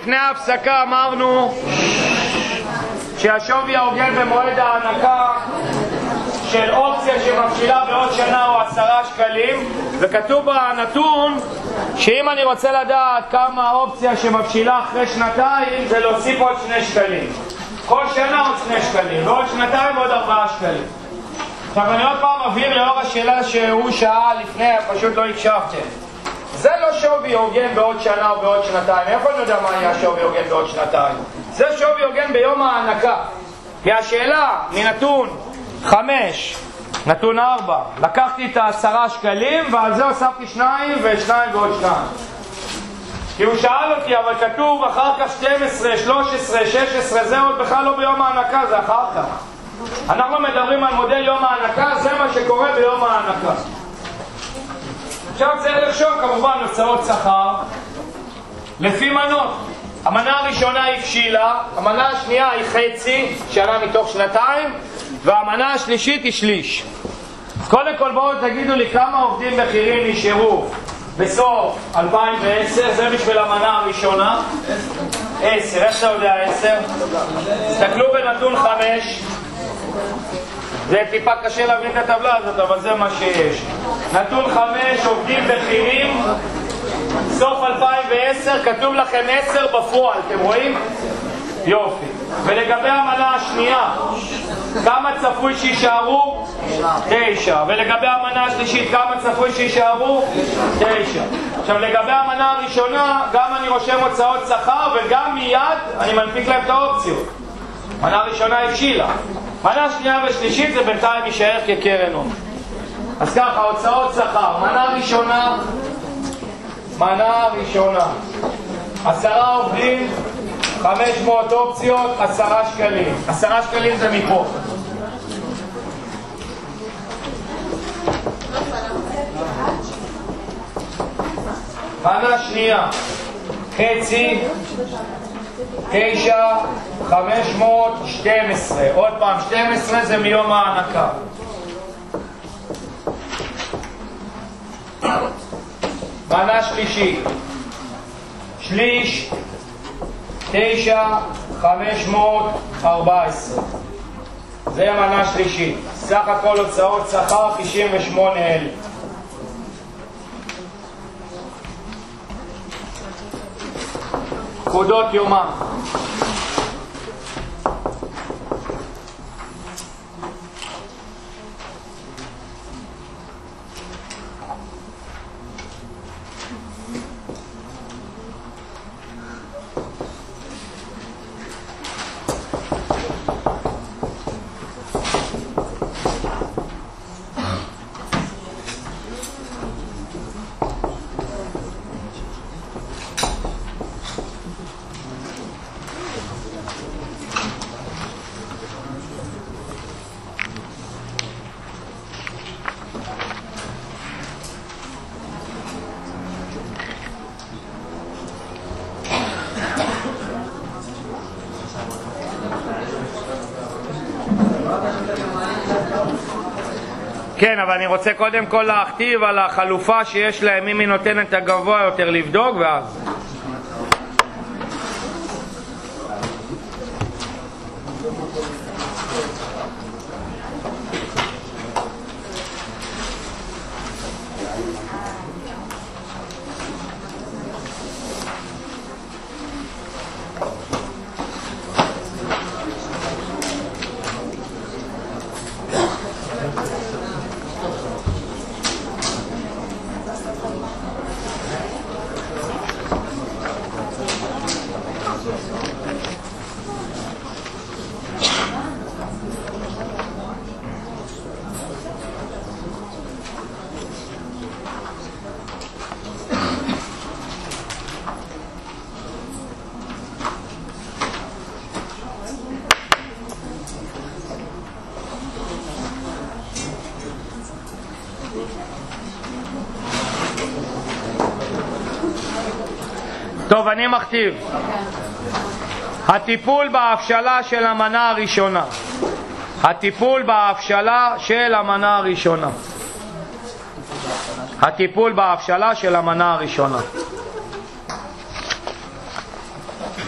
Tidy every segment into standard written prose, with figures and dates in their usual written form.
לפני ההפסקה אמרנו שהשווי ההוגן במועד ההנקה של אופציה שמבשילה בעוד שנה הוא 10 שקלים, וכתוב בנתון שאם אני רוצה לדעת כמה האופציה שמבשילה אחרי שנתיים זה להוסיף עוד 2 שקלים. כל שנה עוד 2 שקלים, ועוד שנתיים עוד 4 שקלים. עכשיו אני עוד פעם מבהיר לאור השאלה שהוא שאל לפני, פשוט לא הקשבתם. זה לא שווי הוגן בעוד שנה או בעוד שנתיים. איפה אני יודע מה יהיה שווי הוגן בעוד שנתיים? זה שווי הוגן ביום ההנקה. והשאלה מנתון 5, נתון 4, לקחתי את 10 שקלים ועל זה הוספתי 2 ו2 ועוד 2. כי הוא שאל אותי, אבל כתוב אחר כך 12, 13, 16, זה עוד בכלל לא ביום ההנקה, זה אחר כך. אנחנו מדברים על מודל יום ההנקה, זה מה שקורה ביום ההנקה. עכשיו צריך לחשוב כמובן הוצאות שכר לפי מנות. המנה הראשונה היא הבשילה, המנה השנייה היא חצי, שנה מתוך שנתיים, והמנה השלישית היא שליש. אז קודם כל בואו תגידו לי כמה עובדים בכירים נשארו בסוף 2010, זה בשביל המנה הראשונה. 10, איך אתה יודע 10? תסתכלו בנתון 5. זה טיפה קשה להבין את הטבלה הזאת, אבל זה מה שיש. נתון 5, עובדים בכירים, סוף 2010, כתוב לכם 10 בפועל, אתם רואים? יופי. ולגבי המנה השנייה, כמה צפוי שישארו? 9. ולגבי המנה השלישית, כמה צפוי שישארו? 9. עכשיו לגבי המנה הראשונה, גם אני רושם הוצאות שכר וגם מיד אני מנפיק להם את האופציות. מנה הראשונה הבשילה. מנה שנייה ושלישית זה בינתיים יישאר כקרן הון. אז ככה, הוצאות שכר. מנה ראשונה 10 עובדים, 500 אופציות, 10 שקלים. 10 שקלים זה מפה. מנה שנייה חצי, 9, 500, 12. עוד פעם, 12 זה מיום ההנקה. מנה שלישית, שליש, 9, 514. זה המנה שלישית. סך הכל הוצאות שכר 98,000. פקודות יומה. כן, אבל אני רוצה קודם כל להכתיב על החלופה שיש להם, אם היא נותנת הגבוה יותר לבדוק, ואז טוב, אני מכתיב. הטיפול בהבשלה של המנה הראשונה. הטיפול בהבשלה של המנה הראשונה. הטיפול בהבשלה של המנה הראשונה.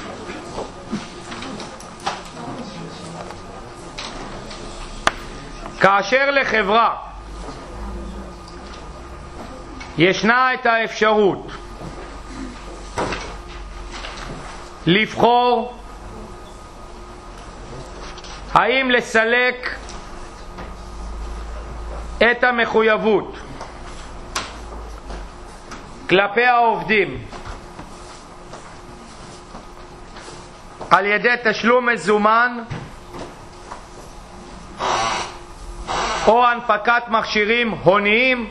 כאשר לחברה ישנה את האפשרות לבחור האם לסלק את המחויבות כלפי העובדים על ידי תשלום מזומן או הנפקת מכשירים הוניים,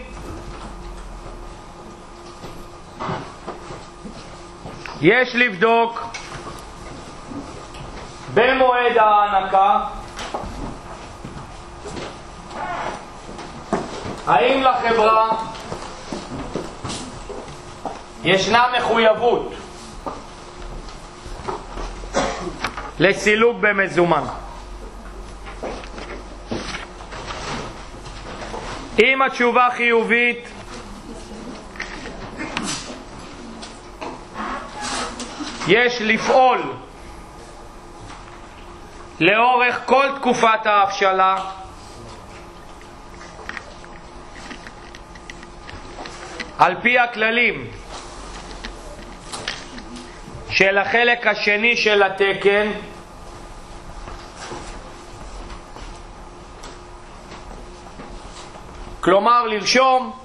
יש לבדוק במועד ההענקה האם לחברה ישנה מחויבות לסילוק במזומן. אם התשובה חיובית, יש לפעול לאורך כל תקופת ההבשלה על פי הכללים של החלק השני של התקן, כלומר לרשום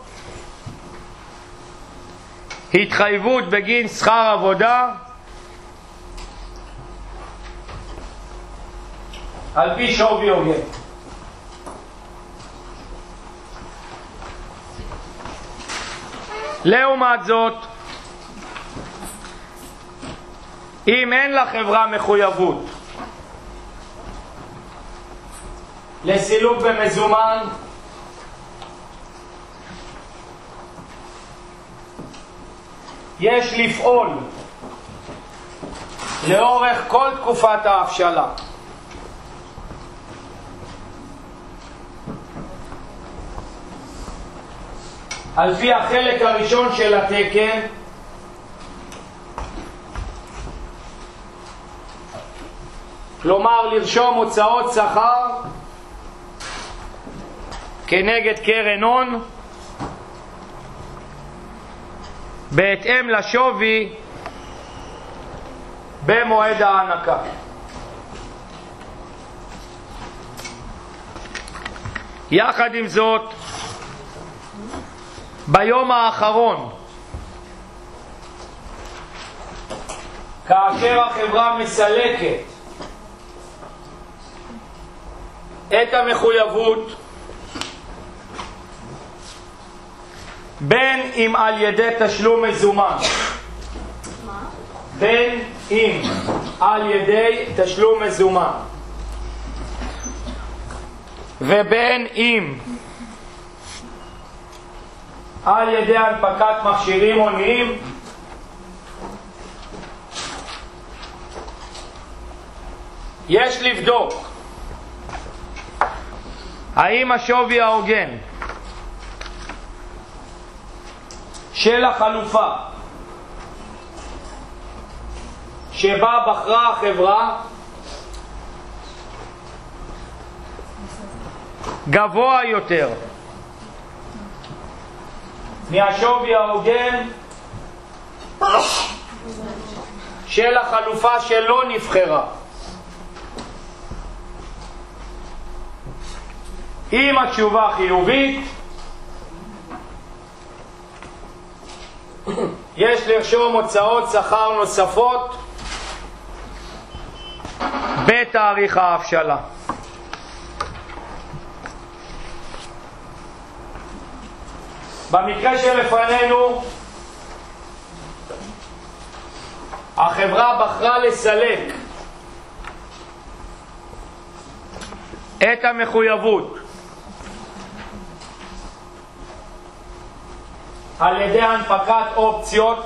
התחייבות בגין שכר עבודה על פי שווי הוגן. לעומת זאת, אם אין לחברה מחויבות לסילוק במזומן, יש לפעול לאורך כל תקופת ההבשלה על פי החלק הראשון של התקן, כלומר לרשום הוצאות שכר כנגד קרן הון בהתאם לשווי במועד ההענקה. יחד עם זאת, ביום האחרון, כאשר החברה מסלקת את המחויבות, בין אם על ידי תשלום מזומן, בין אם על ידי תשלום מזומן ובין אם על ידי הנפקת מכשירים הוניים, יש לבדוק האם השווי ההוגן של החלופה שבה בחרה החברה גבוה יותר מהשווי ההוגן של החלופה שלא נבחרה. אם התשובה חיובית, יש לרשום הוצאות שכר נוספות בתאריך ההבשלה. במקרה שלפנינו, החברה בחרה לסלק את המחויבות על ידי הנפקת אופציות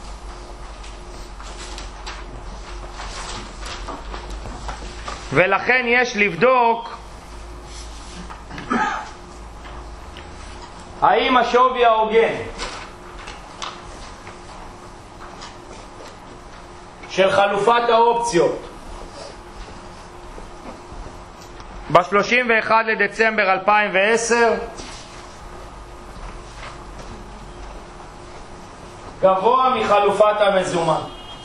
ולכן יש לבדוק האם השווי ההוגן של חלופת האופציות ב-31 לדצמבר 2010 גבוה מחלופת המזומן.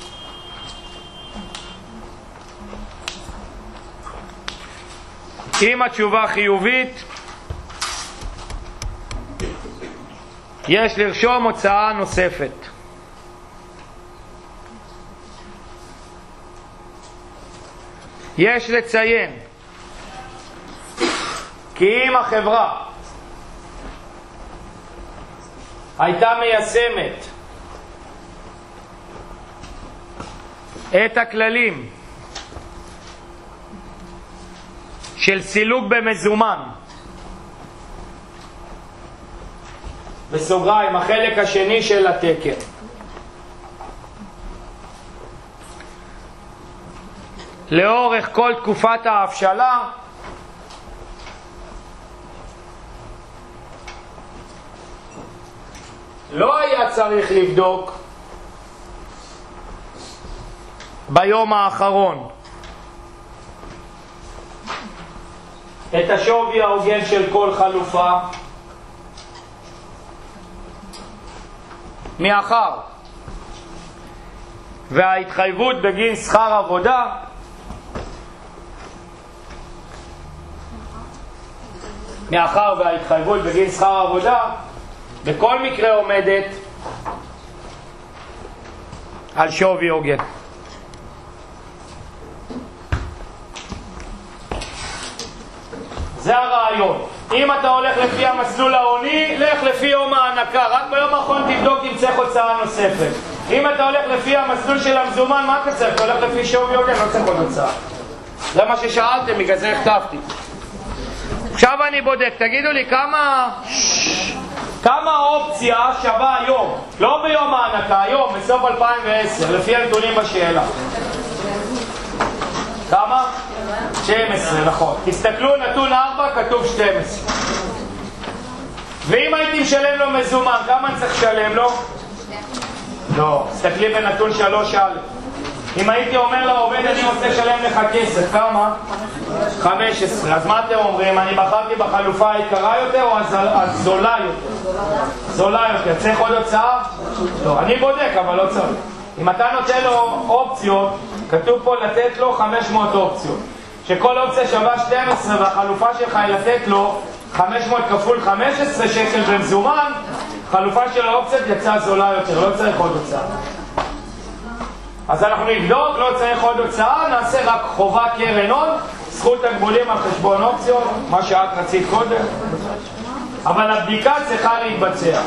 אם התשובה חיובית, יש לרשום הוצאה נוספת. יש לציין כי אם החברה הייתה מיישמת את הכללים של סילוק במזומן, בסוגריים החלק השני של התקן, לאורך כל תקופת ההבשלה, לא היה צריך לבדוק ביום האחרון את השווי ההוגן של כל חלופה, מאחר וההתחייבות בגין שכר עבודה בכל מקרה עומדת על שווי הוגן. זה הרעיון. אם אתה הולך לפי המסלול העוני, לך לפי יום ההנקה, רק ביום האחרון תבדוק אם צריך הוצאה נוספת. אם אתה הולך לפי המסלול של המזומן, מה אתה צריך? אתה הולך לפי שווי הוגן, לא צריך עוד הוצאה. זה מה ששאלתם, בגלל זה הכתבתי. עכשיו אני בודק, תגידו לי כמה אופציה שווה היום, לא ביום ההנקה, היום, בסוף 2010, לפי הנתונים בשאלה. כמה? 12, נכון. תסתכלו, נתון 4, כתוב 12. ואם הייתי משלם לו מזומן, כמה אני צריך לשלם לו? לא, תסתכלי בנתון 3א. אם הייתי אומר לעובד, אני רוצה לשלם לך כסף, כמה? 15. אז מה אתם אומרים? אני בחרתי בחלופה היקרה יותר או הזולה יותר? זולה יותר. צריך עוד הוצאה? לא. אני בודק, אבל לא צריך. אם אתה נותן לו אופציות, כתוב פה לתת לו 500 אופציות. שכל אופציה שווה 12 והחלופה שלך היא לתת לו 500 כפול 15 שקל במזומן, חלופה של האופציות יצאה זולה יותר, לא צריך עוד הוצאה. אז אנחנו נבדוק, לא צריך עוד הוצאה, נעשה רק חובה קרן הון, זכות תגמולים על חשבון אופציות, מה שאת רצית קודם, אבל הבדיקה צריכה להתבצע.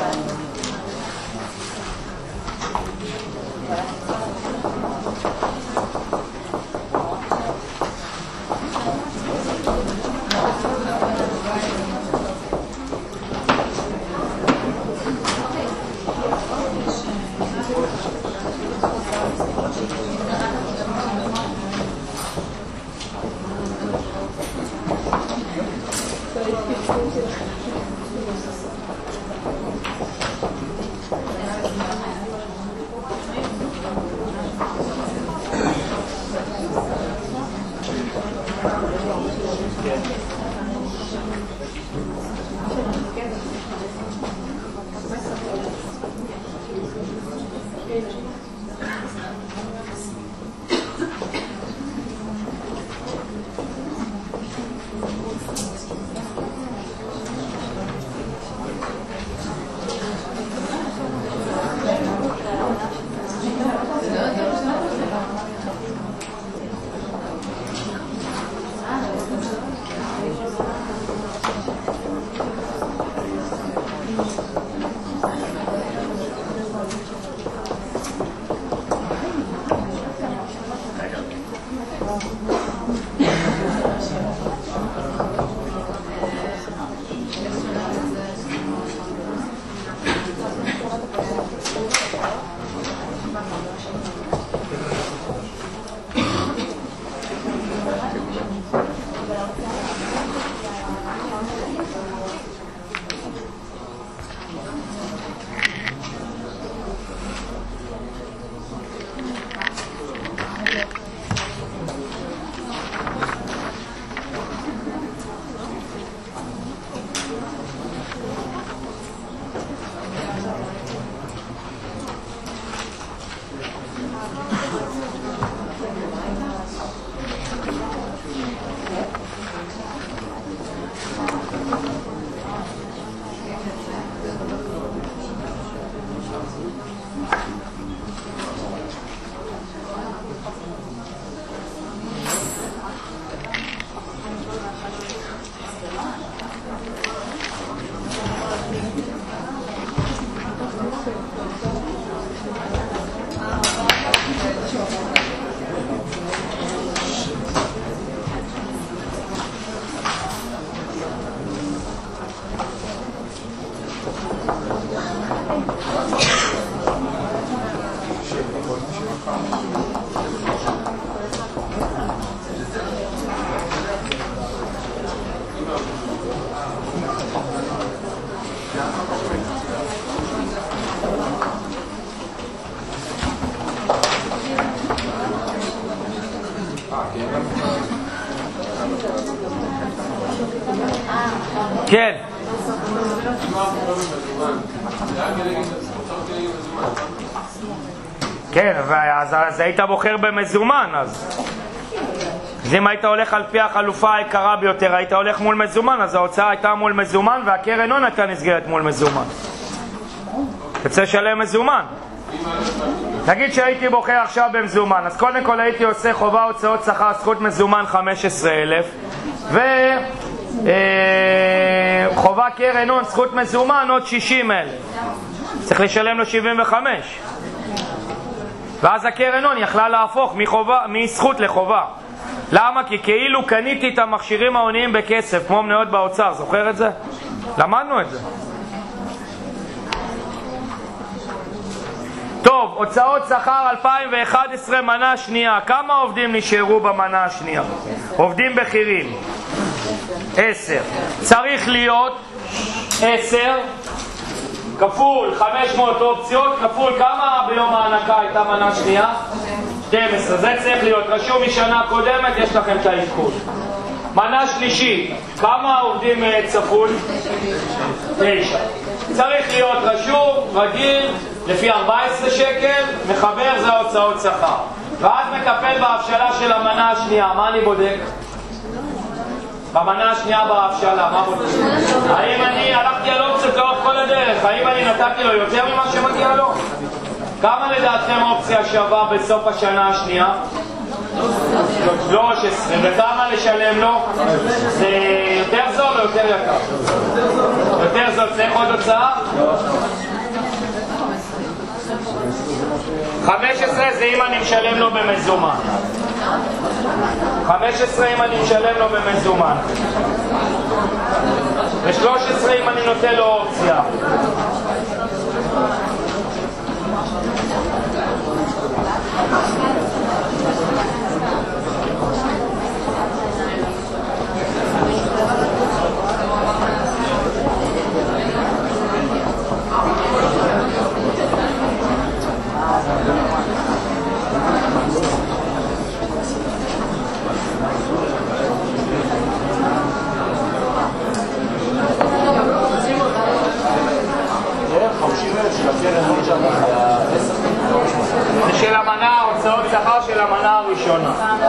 כן. כן, אז היית בוחר במזומן, אז אם היית הולך על פי החלופה היקרה ביותר, היית הולך מול מזומן, אז ההוצאה הייתה מול מזומן והקרן הון הייתה נסגרת מול מזומן. תצא לשלם מזומן. נגיד שהייתי בוחר עכשיו במזומן, אז קודם כל הייתי עושה חובה הוצאות שכר זכות מזומן 15,000 וחובה קרן הון זכות מזומן עוד 60,000. צריך לשלם לו 75. ואז הקרן הון יכלה להפוך מזכות לחובה. למה? כי כאילו קניתי את המכשירים ההוניים בכסף, כמו מניות באוצר. זוכר את זה? למדנו את זה. טוב, הוצאות שכר 2011 מנה שנייה. כמה עובדים נשארו במנה השנייה? עובדים בכירים 10. צריך להיות 10 כפול 500 אופציות כפול כמה ביום ההנקה הייתה מנה שנייה? 12. זה צריך להיות רשום משנה קודמת, יש לכם את העדכון. מנה שלישית, כמה עובדים צפוי? 9. צריך להיות רשום, רגיל, לפי 14 שקל, מחבר, זה ההוצאות שכר. ואז מטפל בהבשלה של המנה השנייה. מה אני בודק? במנה השנייה בהבשלה, מה בודק? האם אני הלכתי על אופציות לאורך כל הדרך? האם אני נתתי לו יותר ממה שמגיע לו? כמה לדעתכם אופציה שווה בסוף השנה השנייה? 13. וכמה לשלם לו? זה יותר זול או יותר יקר? יותר זול. צריך עוד הוצאה? 15 זה אם אני משלם לו במזומן. 15 אם אני משלם לו במזומן. ו13 אם אני נותן לו אופציה. זה של המנה, הוצאות שכר של המנה הראשונה.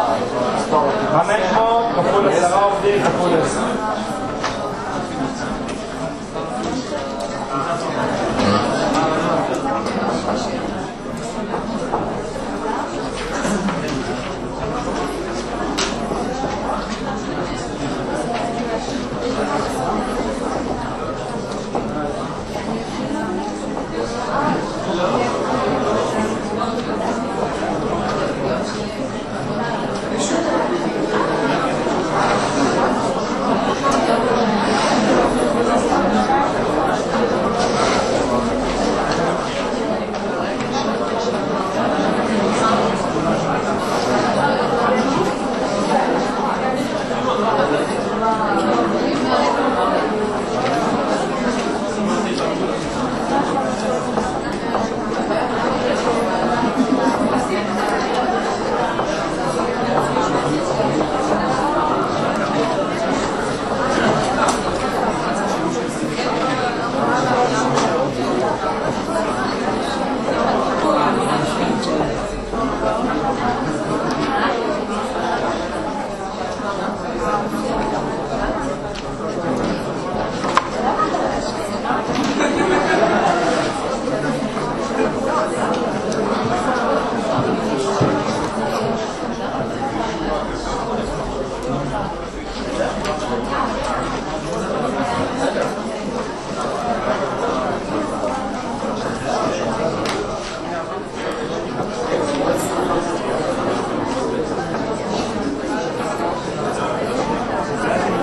500 כפול 10 עובדים כפול 10.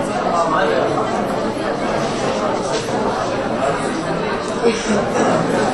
Thank you.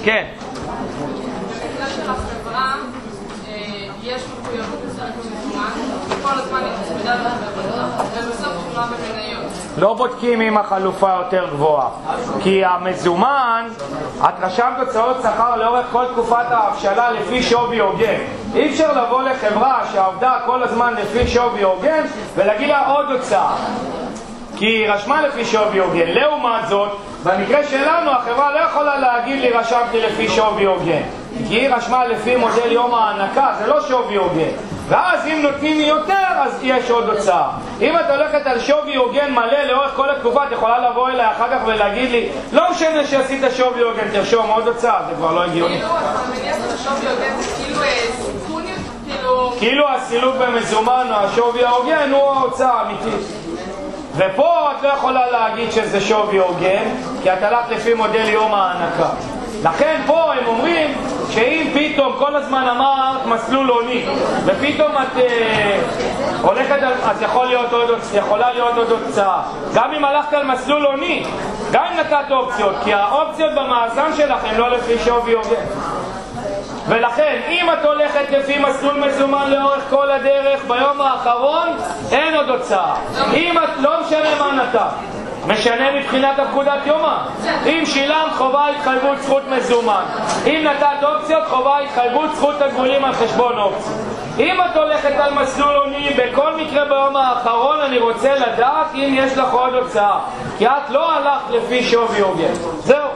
כן. במקרה של החברה יש מחויבות מסוימת במזומן, כל הזמן היא מצמידה ובסוף שולמה במניות. לא בודקים אם החלופה יותר גבוהה, כי המזומן, את רשמת הוצאות שכר לאורך כל תקופת ההבשלה לפי שווי הוגן. אי אפשר לבוא לחברה שעבדה כל הזמן לפי שווי הוגן ולהגיד לה עוד הוצאה, כי היא רשמה לפי שווי הוגן. לעומת זאת, במקרה שלנו החברה לא יכולה להגיד לי רשמתי לפי שווי הוגן, כי היא רשמה לפי מודל יום ההנקה, זה לא שווי הוגן. ואז אם נותנים יותר, אז יש עוד הוצאה. אם את הולכת על שווי הוגן מלא לאורך כל התקופה, את יכולה לבוא אליי אחר כך ולהגיד לי לא משנה שעשית שווי הוגן, תרשום עוד הוצאה, זה כבר לא הגיוני. כאילו, אתה מניח את השווי הוגן זה כאילו סיכון, כאילו הסילוק במזומן, השווי ההוגן הוא ההוצאה האמיתית. ופה את לא יכולה להגיד שזה שווי הוגן, כי את הלכת לפי מודל יום ההנקה. לכן פה הם אומרים שאם פתאום כל הזמן אמרת מסלול עוני ופתאום את הולכת על, אז יכולה להיות עוד הוצאה. גם אם הלכת על מסלול עוני, גם אם נתת אופציות, כי האופציות במאזן שלכם לא לפי שווי הוגן. ולכן אם את הולכת לפי מסלול מזומן לאורך כל הדרך, ביום האחרון אין עוד הוצאה. אם את לא משנה מה נתת, משנה מבחינת הפקודת יומה. אם שילמת חובה התחייבות זכות מזומן, אם נתת אופציות חובה התחייבות זכות תגמולים על חשבון אופציות. אם את הולכת על מסלול עוני, בכל מקרה ביום האחרון אני רוצה לדעת אם יש לך עוד הוצאה, כי את לא הלכת לפי שווי הוגן. זהו.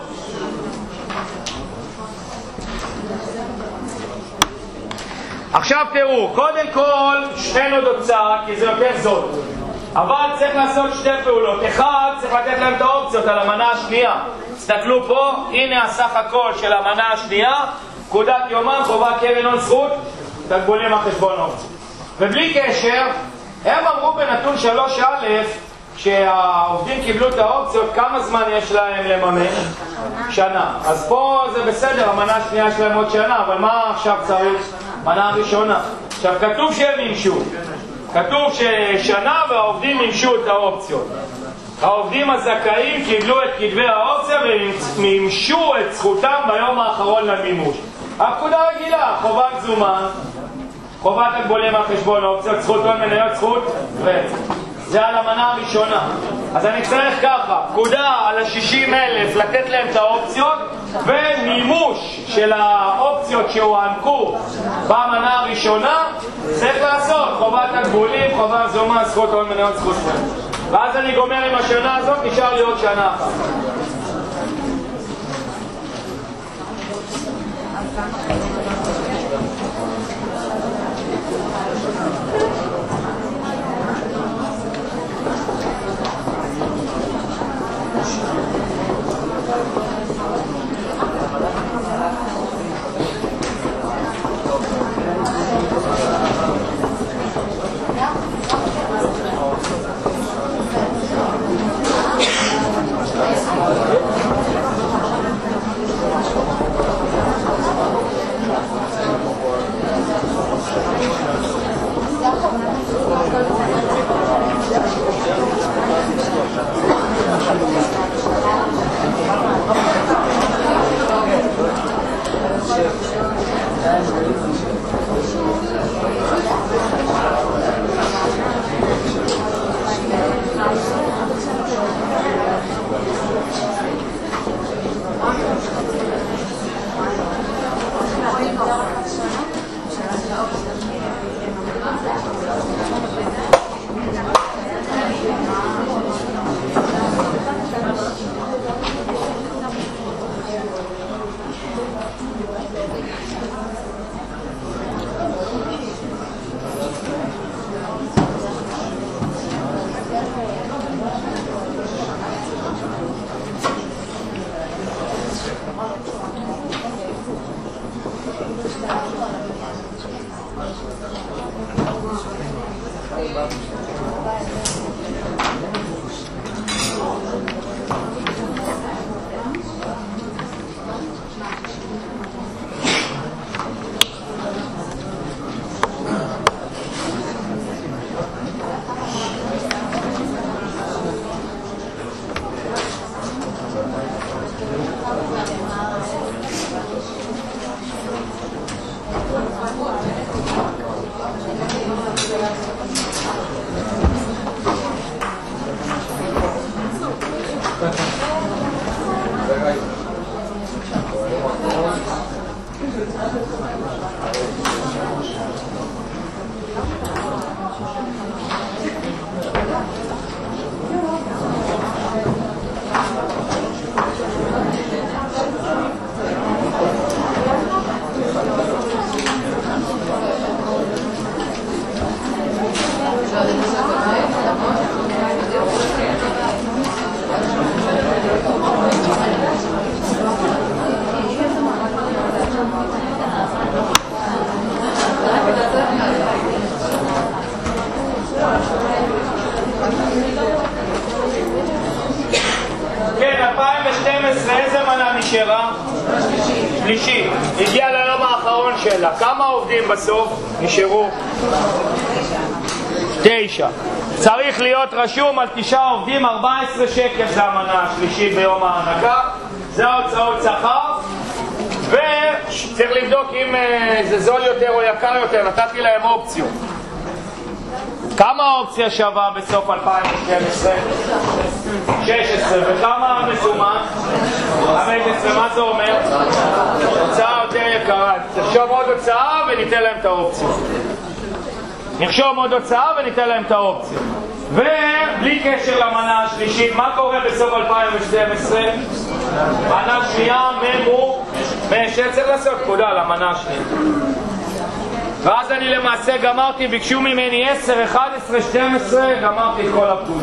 עכשיו תראו, קודם כל אין עוד הוצאה כי זה יותר זול, אבל צריך לעשות שתי פעולות. אחד, צריך לתת להם את האופציות על המנה השנייה. תסתכלו פה, הנה הסך הכל של המנה השנייה, פקודת יומם, חובה קרן הון זכות, תגמולים על חשבון אופציות. ובלי קשר, הם אמרו בנתון 3א שהעובדים קיבלו את האופציות, כמה זמן יש להם לממש? שנה. אז פה זה בסדר, המנה השנייה שלהם עוד שנה, אבל מה עכשיו צריך? מנה הראשונה. עכשיו כתוב שהם מימשו, כתוב ששנה והעובדים מימשו את האופציות. העובדים הזכאים קיבלו את כתבי האופציה ומימשו את זכותם ביום האחרון למימוש. הפקודה רגילה, חובת זומן, חובת תגמולים על חשבון אופציות, זכות הון מניות, זכות רצף. זה על המנה הראשונה. אז אני צריך ככה, פקודה על ה-60,000 לתת להם את האופציות, ומימוש של האופציות שהוענקו במנה הראשונה צריך לעשות חובת תגמולים, חובת זומן, זכות הון מניות, זכות רצף. ואז אני גומר עם השנה הזאת, נשאר לי עוד שנה אחת. כן, 2012, איזה מנה נשארה? שלישית. הגיעה ליום האחרון שלה. כמה עובדים בסוף נשארו? 9. צריך להיות רשום על 9 עובדים, 14 שקל זה המנה השלישית ביום ההנקה. זה ההוצאות שכר, וצריך לבדוק אם זה זול יותר או יקר יותר. נתתי להם אופציות. כמה האופציה שווה בסוף 2012? 16. וכמה המזומן? 15. מה זה אומר? הוצאה יותר יקרה. נרשום עוד הוצאה וניתן להם את האופציות. נרשום עוד הוצאה וניתן להם את האופציות. ובלי קשר למנה השלישית, מה קורה בסוף 2012? מנה שנייה, ממו, שצריך לעשות פקודה למנה השנייה. ואז אני למעשה גמרתי, ביקשו ממני 10, 11, 12, גמרתי את כל הפקודה.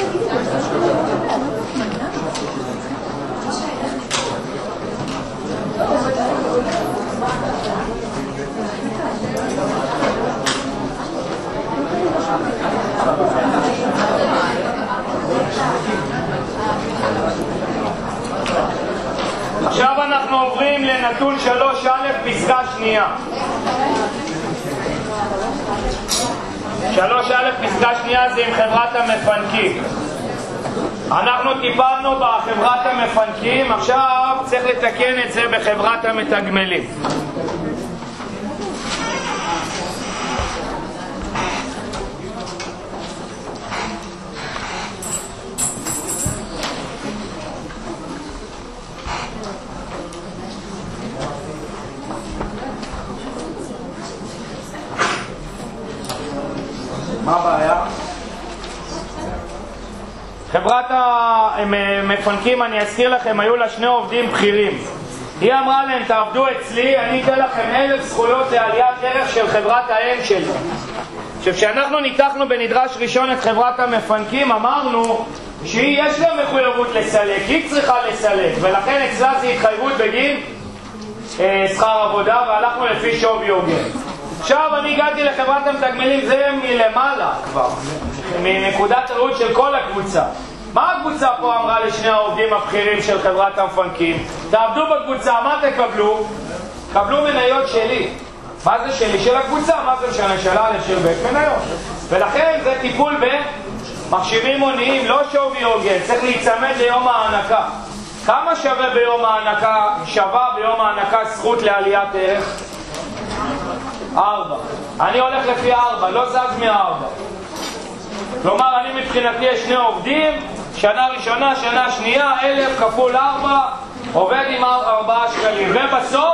עכשיו אנחנו עוברים לנתון 3א פסקה שנייה. 3א פסקה שנייה זה עם חברת המפנקים. אנחנו טיפלנו בחברת המפנקים, עכשיו צריך לתקן את זה בחברת המתגמלים. מה הבעיה? חברת המפנקים, אני אזכיר לכם, היו לה 2 עובדים בכירים. היא אמרה להם, תעבדו אצלי, אני אתן לכם 1,000 זכויות לעליית ערך של חברת האם שלי. עכשיו, כשאנחנו ניתחנו בנדרש ראשון את חברת המפנקים, אמרנו שהיא יש לה מחויבות לסלק, היא צריכה לסלק, ולכן אצלה זה התחייבות בגין שכר עבודה, והלכנו לפי שווי הוגן. עכשיו אני הגעתי לחברת המתגמלים, זה מלמעלה כבר, מנקודת הראות של כל הקבוצה. מה הקבוצה פה אמרה לשני העובדים הבכירים של חברת המפנקים? תעבדו בקבוצה, מה תקבלו? קבלו מניות שלי. מה זה שלי? של הקבוצה, מה זה משנה? של א' של ב', מניות. ולכן זה טיפול במחשיבים הוניים, לא שווי הוגן, צריך להיצמד ליום ההענקה. כמה שווה ביום ההענקה, שווה ביום ההענקה זכות לעליית ערך? 4. אני הולך לפי 4, לא זז מ4. כלומר, אני מבחינתי יש 2 עובדים, שנה ראשונה, שנה שנייה, 1,000 כפול 4, עובד עם 4 שקלים. ובסוף,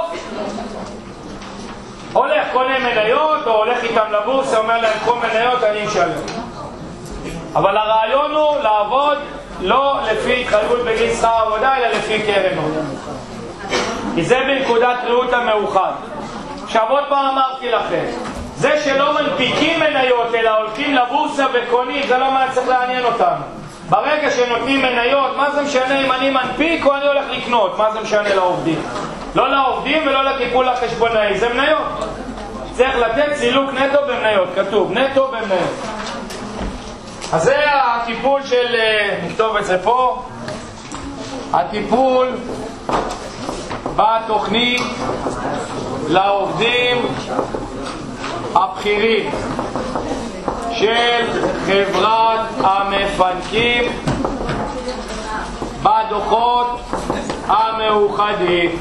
הולך קונה מניות, או הולך איתם לבורסה, אומר להם, קחו מניות, אני משלם. אבל הרעיון הוא לעבוד לא לפי התחייבות בגין שכר עבודה, אלא לפי קרן הון. כי זה בנקודת ראות המאוחד. עכשיו עוד פעם אמרתי לכם, זה שלא מנפיקים מניות אלא הולכים לבורסה וקונים, זה לא מה צריך לעניין אותנו. ברגע שנותנים מניות, מה זה משנה אם אני מנפיק או אני הולך לקנות? מה זה משנה לעובדים? לא לעובדים ולא לטיפול החשבונאי, זה מניות. צריך לתת סילוק נטו במניות, כתוב נטו במניות. אז זה הטיפול של, נכתוב את זה פה, הטיפול בתוכנית לעובדים הבכירים של חברת המפנקים בדוחות המאוחדים.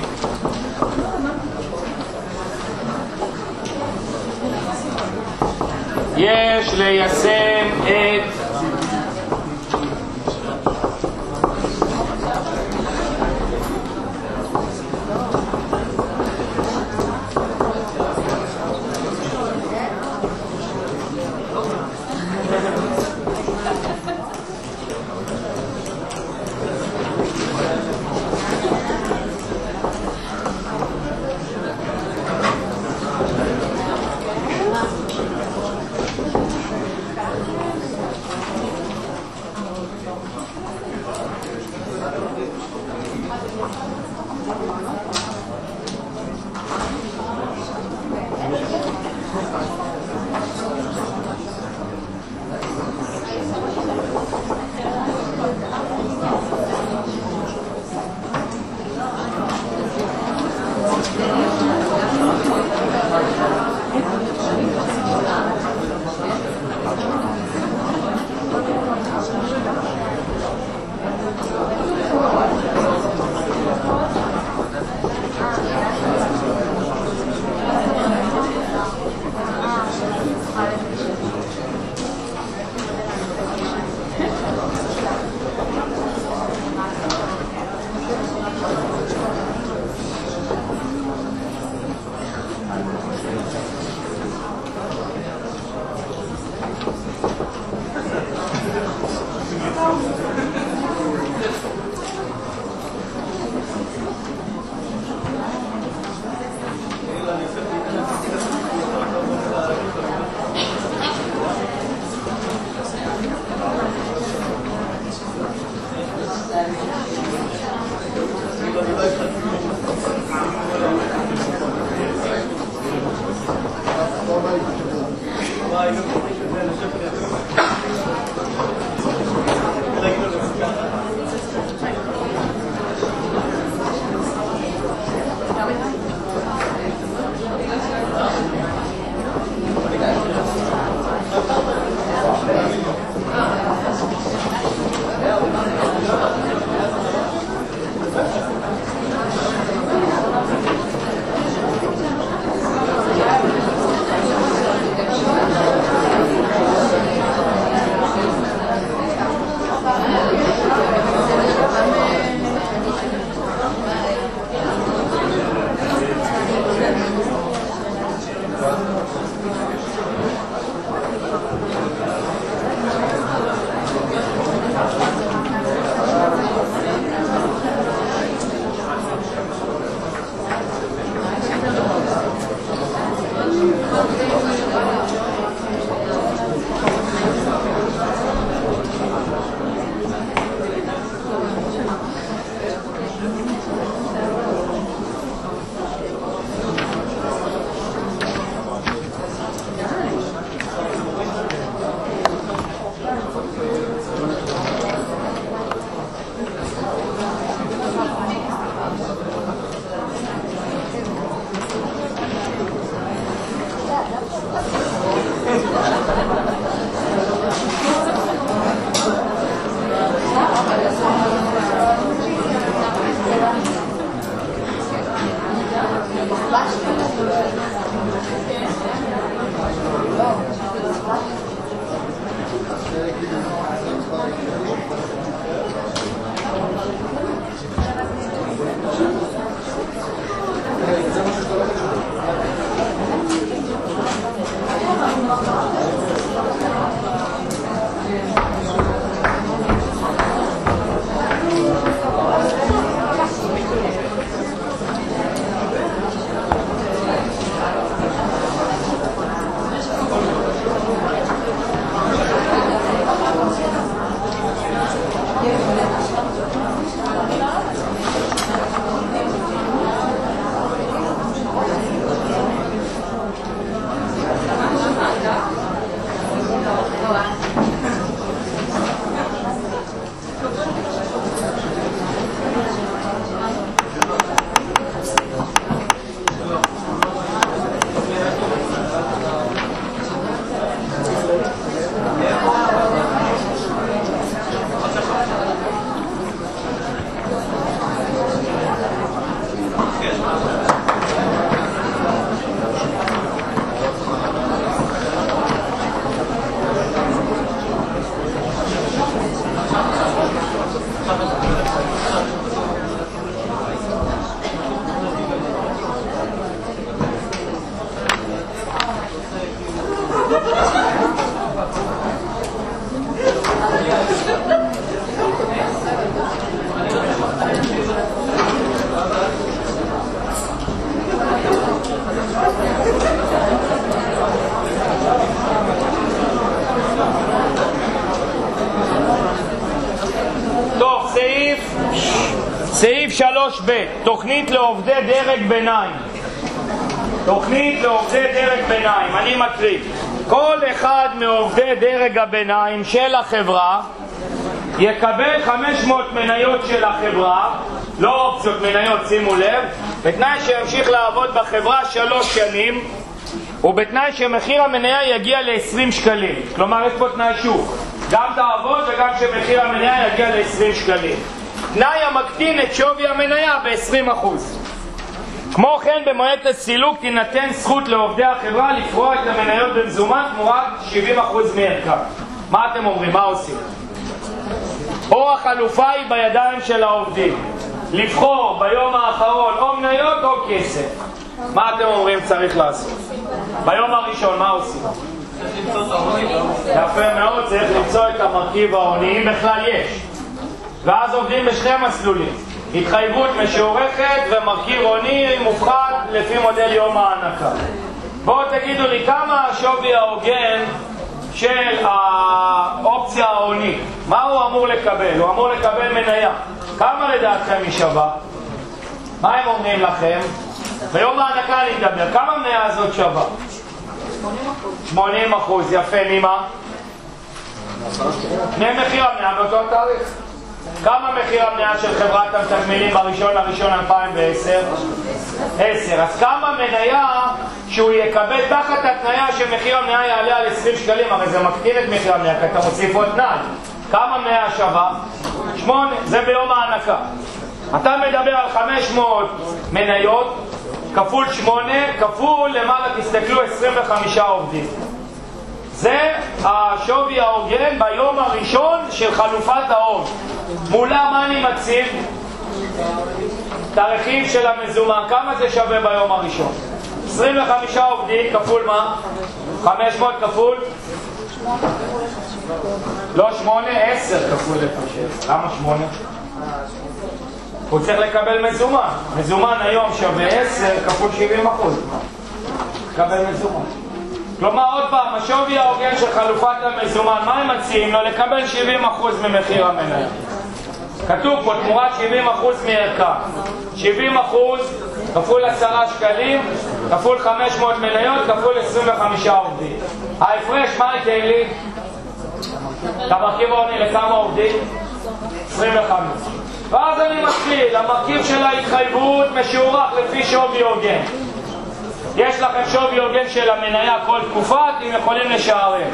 יש ליישם את סעיף 3ב, תוכנית לעובדי דרג ביניים. תוכנית לעובדי דרג ביניים, אני מקריא. כל אחד מעובדי דרג הביניים של החברה יקבל 500 מניות של החברה, לא אופציות מניות, שימו לב, בתנאי שימשיך לעבוד בחברה 3 שנים, ובתנאי שמחיר המניה יגיע ל-20 שקלים. כלומר, יש פה תנאי שוק, גם תעבוד וגם שמחיר המניה יגיע ל-20 שקלים. תנאי המקטין את שווי המניה ב-20%. כמו כן, במועד הסילוק תינתן זכות לעובדי החברה לפרוע את המניות במזומן תמורת 70% מערכה. מה אתם אומרים? מה עושים? או החלופה היא בידיים של העובדים, לבחור ביום האחרון או מניות או כסף. מה אתם אומרים צריך לעשות? ביום הראשון מה עושים? יפה מאוד, צריך למצוא את המרכיב ההוני, אם בכלל יש. ואז עובדים בשני מסלולים, התחייבות משוערכת ומרכיב הוני מופחת לפי מודל יום ההנקה. בואו תגידו לי כמה השווי ההוגן של האופציה ההונית. מה הוא אמור לקבל? הוא אמור לקבל מניה. כמה לדעתכם היא שווה? מה הם אומרים לכם? ביום ההנקה אני מדבר. כמה מניה הזאת שווה? 80%. יפה, ממה? מחיר המניה באותו תאריך. כמה מחיר המניה של חברת המתגמלים בראשון לראשון 2010? 10. אז כמה מניה שהוא יקבל תחת התניה שמחיר המניה יעלה על 20 שקלים? הרי זה מקטין את מחיר המניה, כי אתה מוסיף עוד תנאי. כמה מניה שווה? 8. זה ביום ההנקה. אתה מדבר על 500 מניות כפול 8 כפול למעלה, תסתכלו, 25 עובדים. זה השווי ההוגן ביום הראשון של חלופת ההון. מולה מה אני מציב? את הרכיב של המזומן. כמה זה שווה ביום הראשון? 25 עובדים כפול מה? 500 כפול? לא 8, 10 כפול 0. למה 8? הוא צריך לקבל מזומן. מזומן היום שווה 10 כפול 70%. לקבל מזומן. כלומר, עוד פעם, השווי ההוגן של חלופת המזומן, מה הם מציעים לו? לקבל 70% ממחיר המניה. כתוב פה תמורת 70% מערכה. 70% כפול 10 שקלים, כפול 500 מניות, כפול 25 עובדים. ההפרש, מה ייתן לי? את המרכיב ההוני לכמה עובדים? 25. ואז אני מתחיל, המרכיב של ההתחייבות משוערך לפי שווי הוגן. יש לכם שווי הוגן של המניה כל תקופה, אתם יכולים לשערך.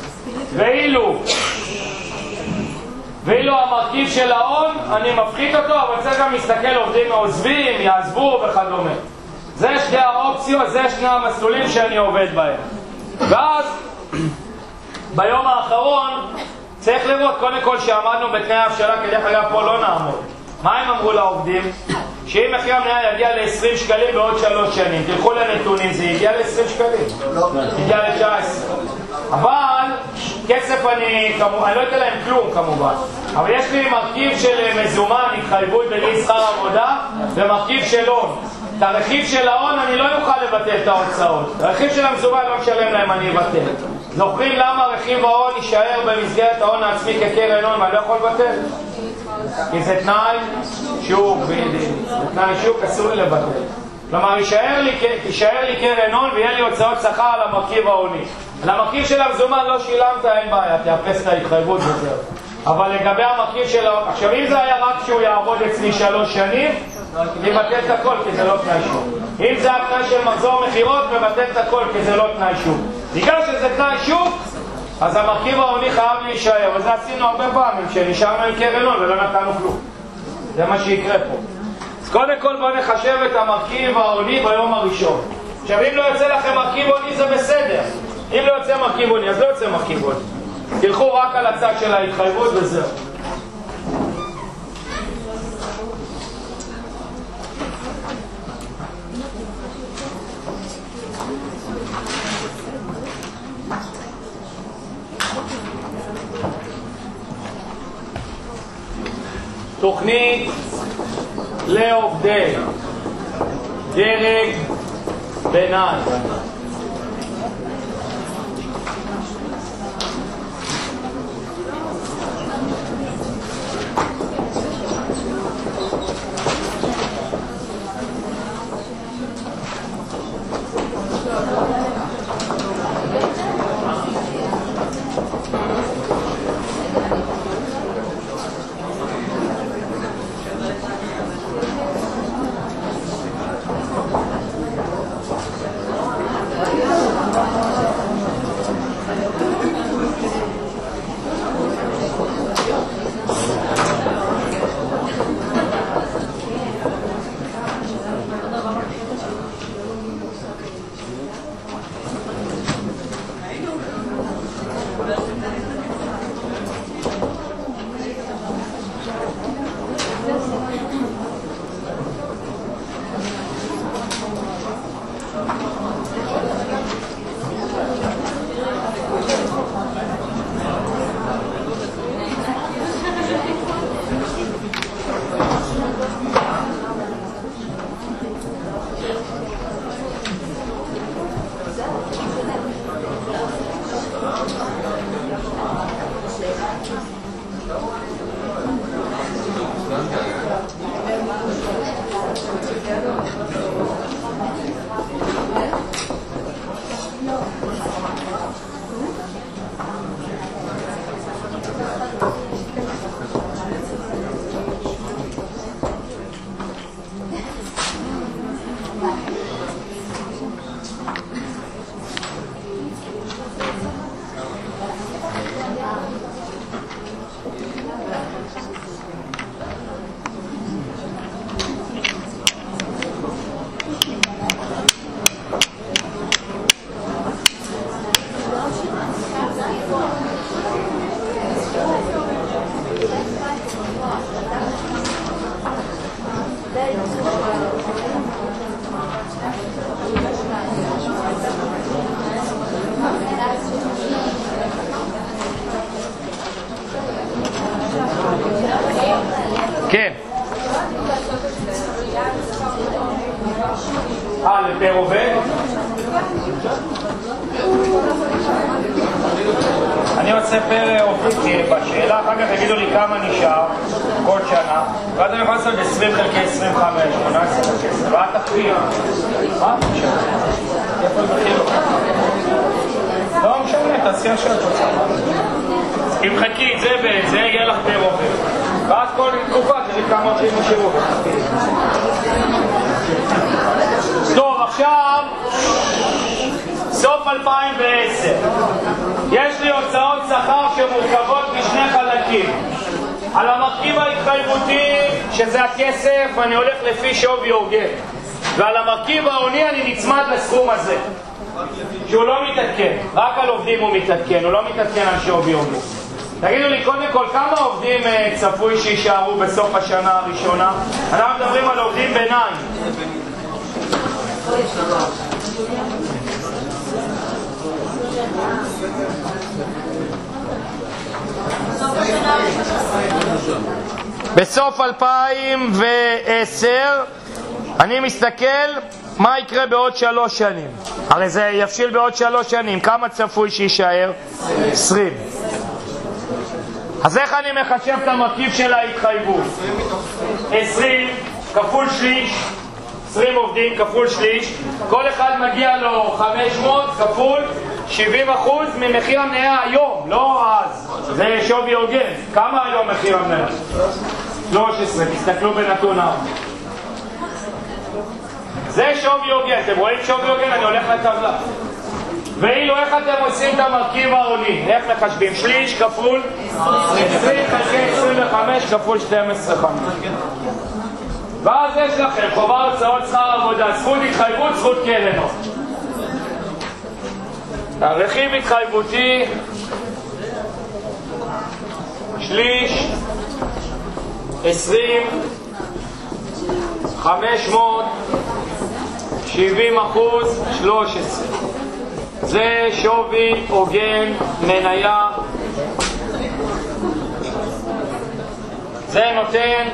ואילו המרכיב של ההון, אני מפחית אותו, אבל צריך גם להסתכל, עובדים מעוזבים, יעזבו וכדומה. זה שתי האופציות, זה שני המסלולים שאני עובד בהם. ואז, ביום האחרון, צריך לראות קודם כל שעמדנו בתנאי ההבשלה, כי דרך אגב פה לא נעמוד. מה הם אמרו לעובדים? שאם מחיר המניה יגיע ל-20 שקלים בעוד 3 שנים, תלכו לנתונים, זה יגיע ל-20 שקלים. יגיע ל-19. אבל כסף אני לא אתן להם כלום כמובן. אבל יש לי מרכיב של מזומן, התחייבות בגין שכר עבודה, ומרכיב של הון. את הרכיב של ההון אני לא יוכל לבטל את ההוצאות. הרכיב של המזומן לא משלם להם, אני אבטל. זוכרים למה רכיב ההון יישאר במסגרת ההון העצמי כקרן הון ואני לא יכול לבטל? כי זה תנאי שוק, תנאי שוק אסור לי לבטל. כלומר, יישאר לי קרן הון ויהיה לי הוצאות שכר על המרכיב ההוני. על המרכיב של המזומן לא שילמת, אין בעיה, תאפס את ההתחייבות וזהו. אבל לגבי המרכיב של ההון, עכשיו אם זה היה רק שהוא יעבוד אצלי 3 שנים, מבטל את הכל כי זה לא תנאי שוק. אם זה התנאי של מחזור מחירות, מבטל את הכל כי זה לא תנאי שוק. בגלל שזה תנאי שוק, אז המרכיב ההוני חייב להישאר, וזה עשינו הרבה פעמים, שנשארנו עם קרן הון ולא נתנו כלום. זה מה שיקרה פה. אז קודם כל בואו נחשב את המרכיב ההוני ביום הראשון. עכשיו אם לא יוצא לכם מרכיב הוני זה בסדר. אם לא יוצא מרכיב הוני, אז לא יוצא מרכיב הוני. תלכו רק על הצד של ההתחייבות וזהו. תוכנית לעובדי דרג ביניים. כן. לפר עובד? אני רוצה פר עובד בשאלה, אחר כך תגידו לי כמה נשאר כל שנה, ואז אני יכול לעשות 20 חלקי 25, 18 חלקי 20, ואת תחליט. מה? איפה תחליט? לא משנה, תעשייה של התוצאה. אם חכי את זה ואת זה, יהיה לך פר עובד. ואז כל תקופה תראי כמה הולכים בשירות. טוב, עכשיו סוף 2010. יש לי הוצאות שכר שמורכבות משני חלקים. על המרכיב ההתחייבותי, שזה הכסף, אני הולך לפי שווי הוגן. ועל המרכיב ההוני אני נצמד לסכום הזה, שהוא לא מתעדכן. רק על עובדים הוא מתעדכן, הוא לא מתעדכן על שווי הוגן. תגידו לי קודם כל, כמה עובדים צפוי שישארו בסוף השנה הראשונה? אנחנו מדברים על עובדים ביניים. בסוף 2010 אני מסתכל מה יקרה בעוד 3 שנים. הרי זה יפשיל בעוד 3 שנים. כמה צפוי שישאר? 20. אז איך אני מחשב את המרכיב של ההתחייבות? 20 כפול שליש, 20 עובדים כפול שליש, כל אחד מגיע לו 500 כפול 70% ממחיר המניה היום, לא אז. זה שווי הוגן. כמה היום מחיר המניה? 13, תסתכלו בנתון ההוא. זה שווי הוגן. אתם רואים שווי הוגן? אני הולך לטבלה. ואילו איך אתם עושים את המרכיב ההוני? איך מחשבים? שליש כפול 20 חלקי 25 כפול 12. ואז יש לכם חובה הוצאות שכר עבודה, זכות התחייבות, זכות קרן. הרכיב התחייבותי, שליש 20 500 70% 13. זה שווי הוגן מניה. זה נותן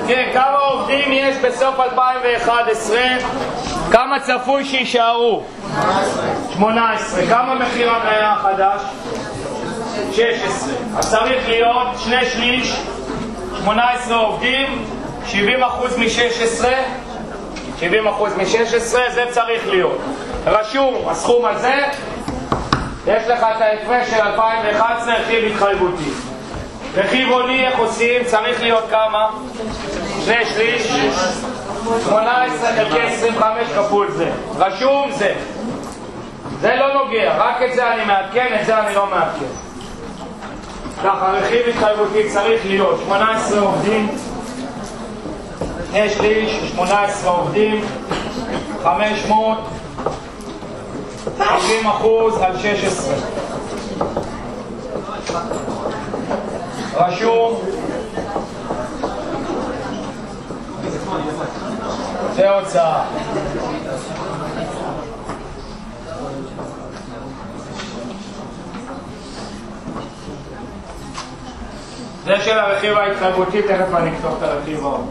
כן, כמה עובדים יש בסוף 2011? כמה צפוי שישארו? 18. כמה מחיר המניה החדש? 16. אז צריך להיות 2/3, 18 עובדים, 70% מ-16, 70% מ-16, זה צריך להיות. רשום הסכום הזה, יש לך את ההפרש של 2011, רכיב התחייבותי. רכיב הוני, איך עושים? צריך להיות כמה? 2/3, 18 חלקי 25 כפול זה. רשום זה. זה לא נוגע, רק את זה אני מעדכן, את זה אני לא מעדכן. ככה, רכיב התחייבותי צריך להיות 18 עובדים, 2/3, 18 עובדים, 500, 70% על 16. רשום. זה הוצאה. זה של הרכיב ההתחייבותי, תכף אני אכתוב את הרכיב ההוא.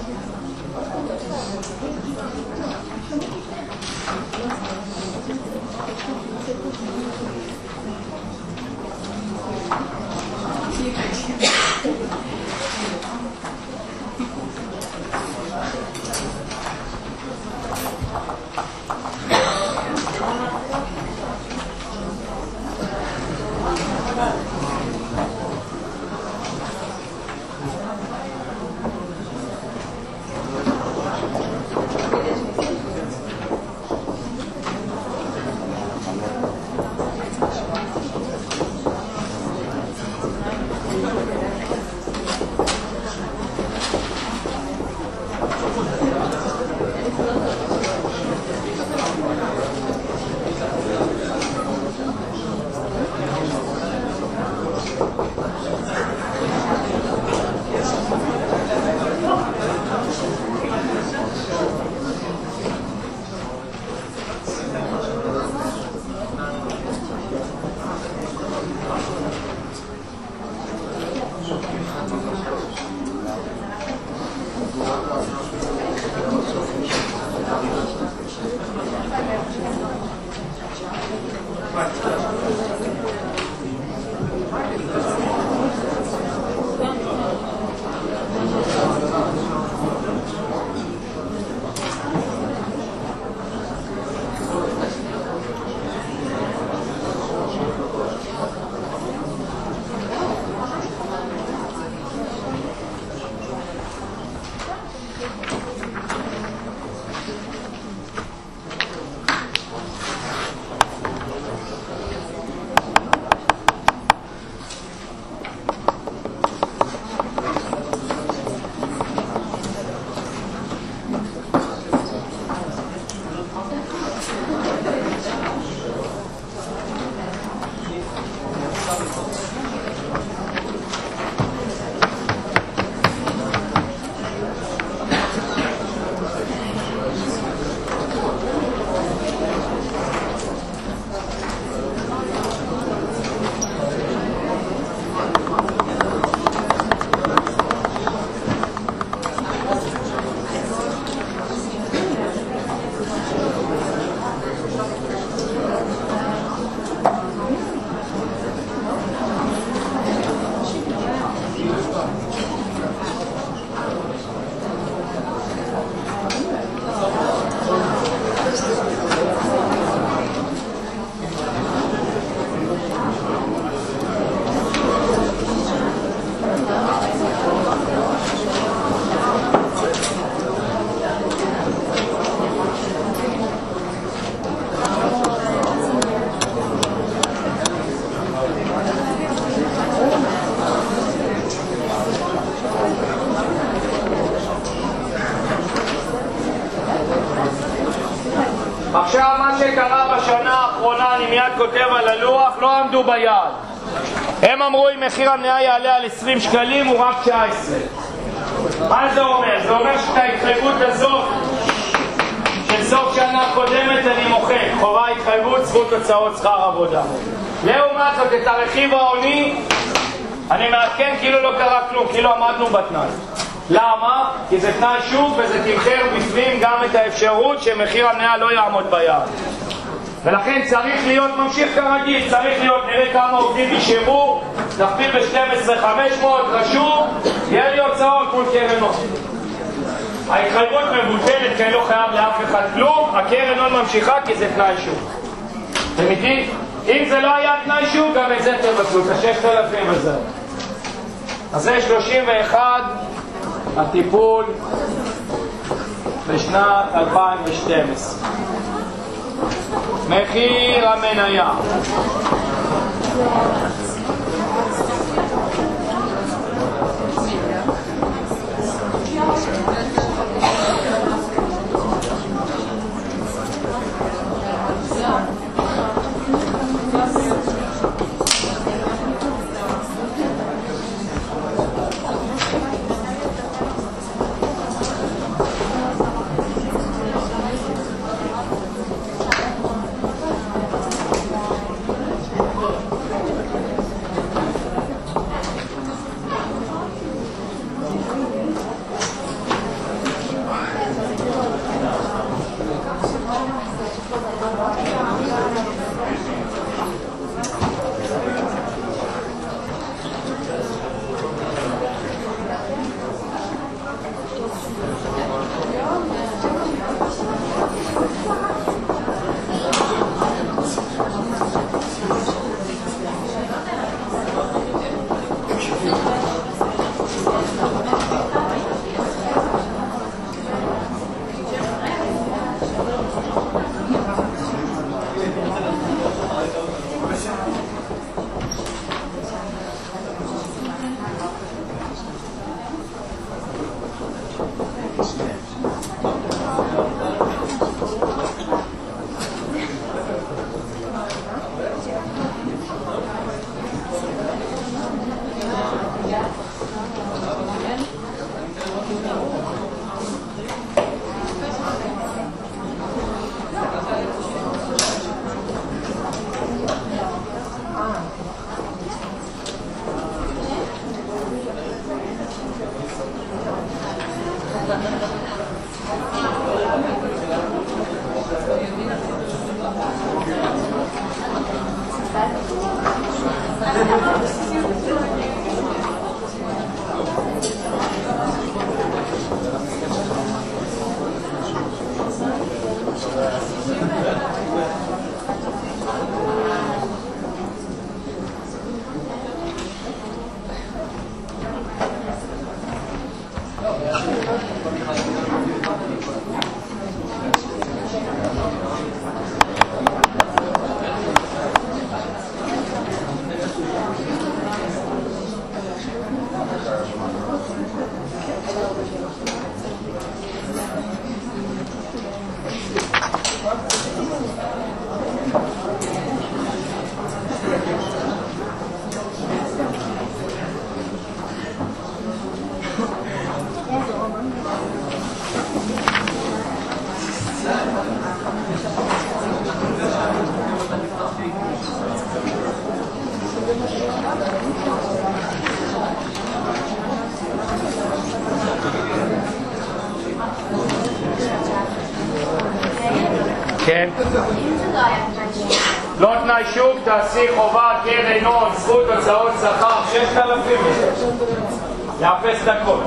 עכשיו מה שקרה בשנה האחרונה, אני מיד כותב על הלוח, לא עמדו ביעד. הם אמרו אם מחיר המניה יעלה על 20 שקלים הוא רק 19. מה זה אומר? זה אומר שאת ההתחייבות הזאת של סוף שנה קודמת אני מוחק. חובה התחייבות, זכות הוצאות שכר עבודה. לעומת זאת את הרכיב ההוני אני מעדכן כאילו לא קרה כלום, כאילו עמדנו בתנאי. למה? כי זה תנאי שוק וזה תמחר בפנים גם את האפשרות שמחיר המניה לא יעמוד ביעד. ולכן צריך להיות ממשיך כרגיל, צריך להיות, נראה כמה עובדים ישבו, נכפיל ב-12,500, רשום, יהיה לי הוצאות מול קרן הון. ההתחייבות מבוטלת כי אני לא חייב לאף אחד כלום, הקרן הון ממשיכה כי זה תנאי שוק. אתם איתי? אם זה לא היה תנאי שוק, גם את זה תבטלו, את ה-6,000 וזהו. אז זה 31 הטיפול בשנת 2012. מחיר המניה. כן? לא תנאי שוק, תעשי חובה, קרן הון, זכות הוצאות שכר, 6,000 יאפס דקות.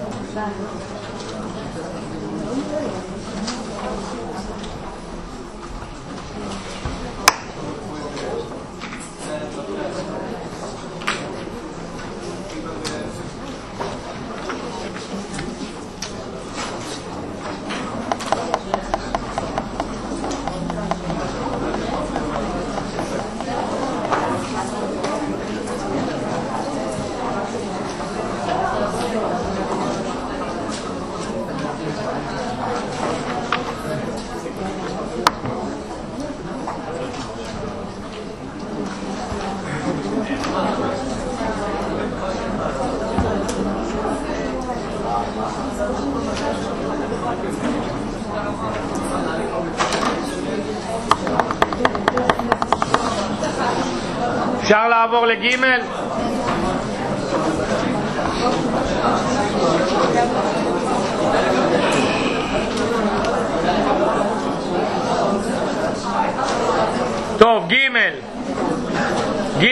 אפשר לעבור לג' טוב, ג'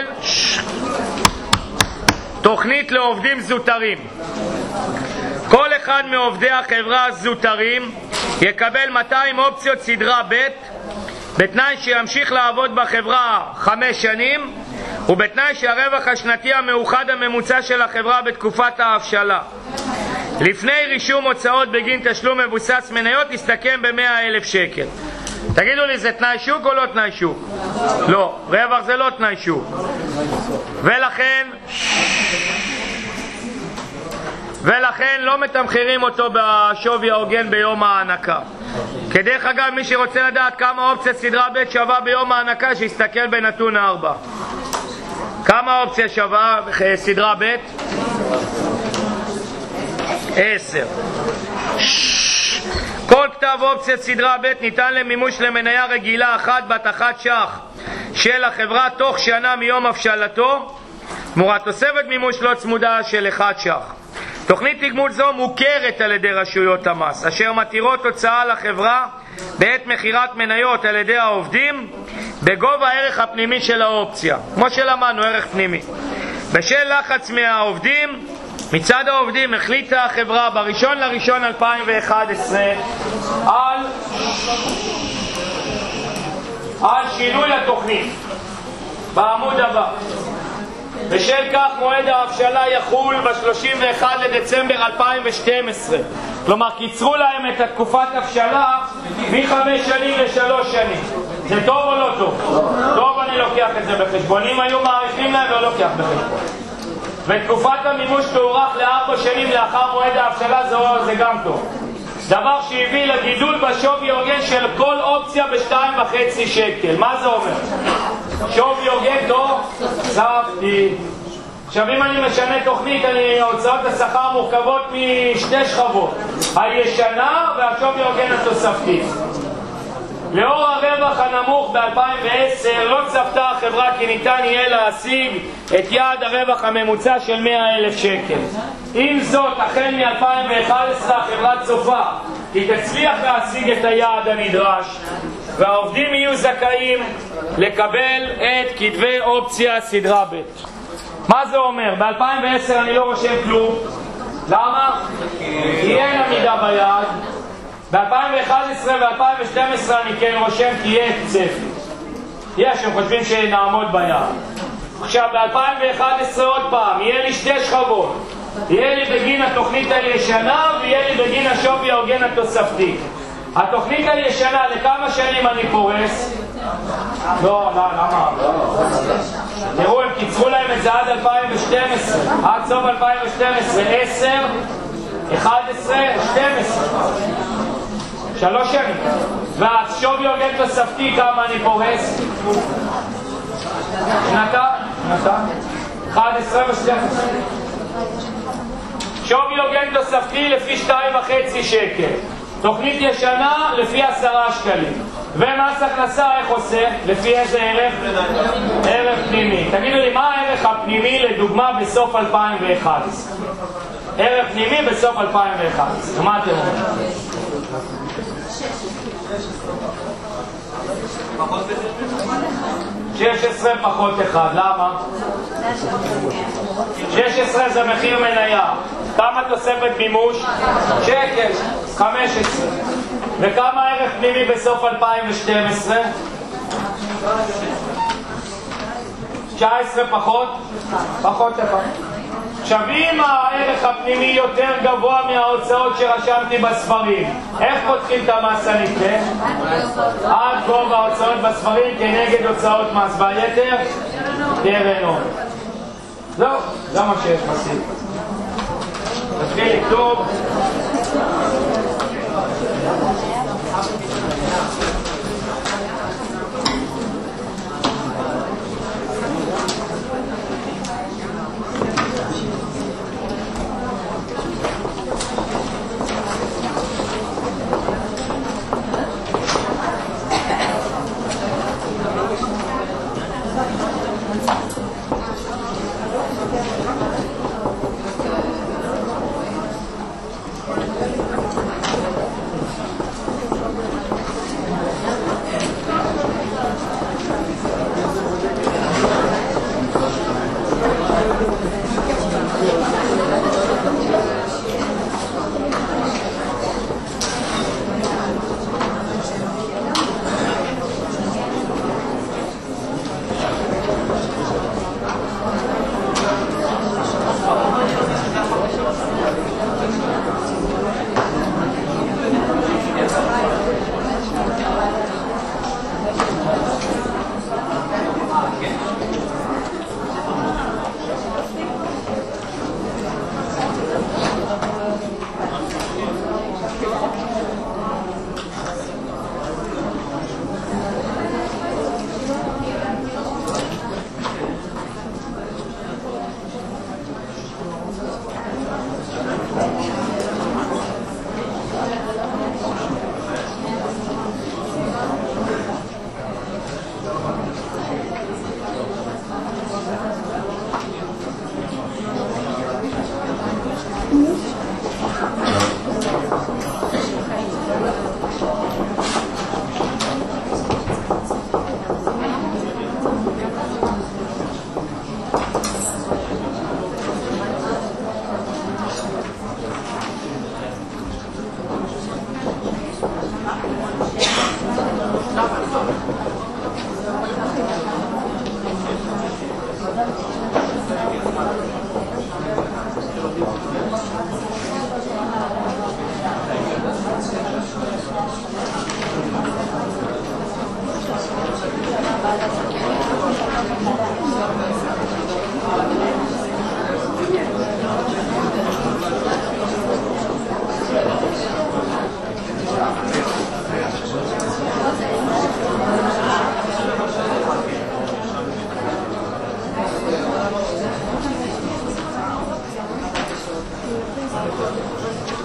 תוכנית לעובדים זוטרים. כל אחד מעובדי החברה הזוטרים יקבל 200 אופציות סדרה ב' בתנאי שימשיך לעבוד בחברה 5 שנים ובתנאי שהרווח השנתי המאוחד הממוצע של החברה בתקופת ההבשלה לפני רישום הוצאות בגין תשלום מבוסס מניות יסתכם ב100,000 שקל. תגידו לי, זה תנאי שוק או לא תנאי שוק? לא, רווח זה לא תנאי שוק. ולכן לא מתמחרים אותו בשווי ההוגן ביום ההענקה. כדרך אגב, מי שרוצה לדעת כמה אופציה סדרה ב' שווה ביום ההענקה, שיסתכל בנתון 4. כמה אופציה שווה סדרה ב'? 10. כל כתב אופציה סדרה ב' ניתן למימוש למניה רגילה אחת בת 1 ש"ח של החברה תוך שנה מיום הבשלתו, תמורת תוספת מימוש לא צמודה של 1 ש"ח. תוכנית תגמול זו מוכרת על ידי רשויות המס, אשר מתירות הוצאה לחברה בעת מחירת מניות על ידי העובדים בגובה הערך הפנימי של האופציה, כמו שלמדנו, ערך פנימי. בשל לחץ מהעובדים, מצד העובדים החליטה החברה ב1.1.2011 על שינוי התוכנית בעמוד הבא. בשל כך מועד ההבשלה יחול ב-31 לדצמבר 2012. כלומר, קיצרו להם את תקופת הבשלה מ5 שנים ל3 שנים. זה טוב או לא טוב? טוב, אני לוקח את זה בחשבון. אם היו מעריכים להם, לא לוקח בחשבון. ותקופת המימוש תוארך ל4 שנים לאחר מועד ההבשלה, זה גם טוב. דבר שהביא לגידול בשווי הוגן של כל אופציה ב2.5 שקל. מה זה אומר? שווי הוגן תוספתי. עכשיו, אם אני משנה תוכנית, הוצאות השכר מורכבות משתי שכבות, הישנה והשווי הוגן התוספתי. לאור הרווח הנמוך ב-2010 לא צפתה החברה כי ניתן יהיה להשיג את יעד הרווח הממוצע של 100,000 שקל. עם זאת, החל מ-2011 החברה צופה כי תצליח להשיג את היעד הנדרש והעובדים יהיו זכאים לקבל את כתבי אופציה סדרה ב'. מה זה אומר? ב-2010 אני לא רושם כלום. למה? כי אין עמידה ביעד. ב-2011 ו-2012 אני כן רושם כי יש צפי. יש, הם חושבים שנעמוד ביעד. עכשיו, ב-2011 עוד פעם, יהיה לי שתי שכבות. יהיה לי בגין התוכנית הישנה ויהיה לי בגין השווי ההוגן התוספתי. התוכנית הישנה, לכמה שנים אני פורס? לא, למה? תראו, הם קיצרו להם את זה עד 2012, עד סוף 2012, 10, 11, 12. 3 שנים. והשווי הוגן תוספתי, כמה אני פורס? שנתיים. 11 ו-12. שווי הוגן תוספתי לפי 2.5 שקל. תוכנית ישנה לפי 10 שקלים. ומס הכנסה איך עושה? לפי איזה ערך? ערך פנימי. תגידו לי, מה הערך הפנימי לדוגמה בסוף 2011? ערך פנימי בסוף 2011. מה אתם אומרים? 16 פחות 1. למה? 16 זה מחיר מניה. כמה תוספת מימוש? שקל. 15. וכמה ערך פנימי בסוף 2012? 19 פחות 1. עכשיו, אם הערך הפנימי יותר גבוה מההוצאות שרשמתי בספרים, איך פותחים את המס הנדחה? עד גובה ההוצאות בספרים כנגד הוצאות מס, והיתר? קרן הון. זהו, זה מה שיש בסעיף. תתחיל לכתוב.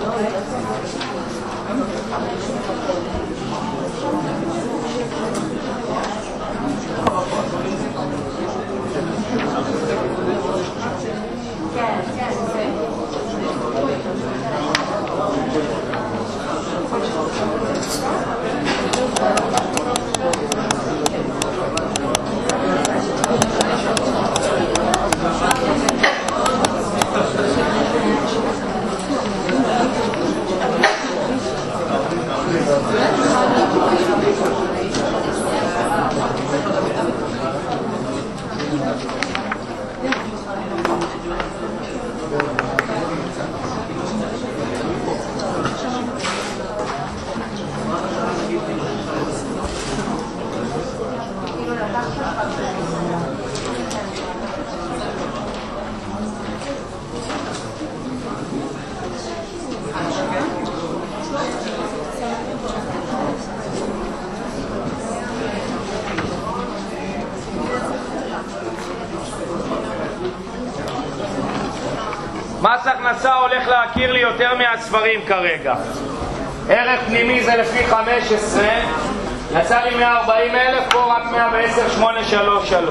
מס הכנסה הולך להכיר לי יותר מהספרים כרגע. ערך פנימי זה לפי 15, יצא לי 140,000, פה רק 110,833.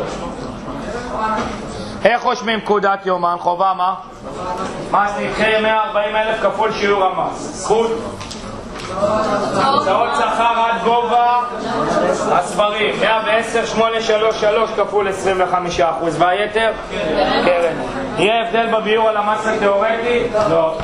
איך רושמים פקודת יומן? חובה מה? מס נדחה 140,000 כפול שיעור המס. זכות הוצאות שכר עד גובה הספרים 110,833 כפול 25%, והיתר? קרן. יהיה הבדל בביור על המס התיאורטי? לא.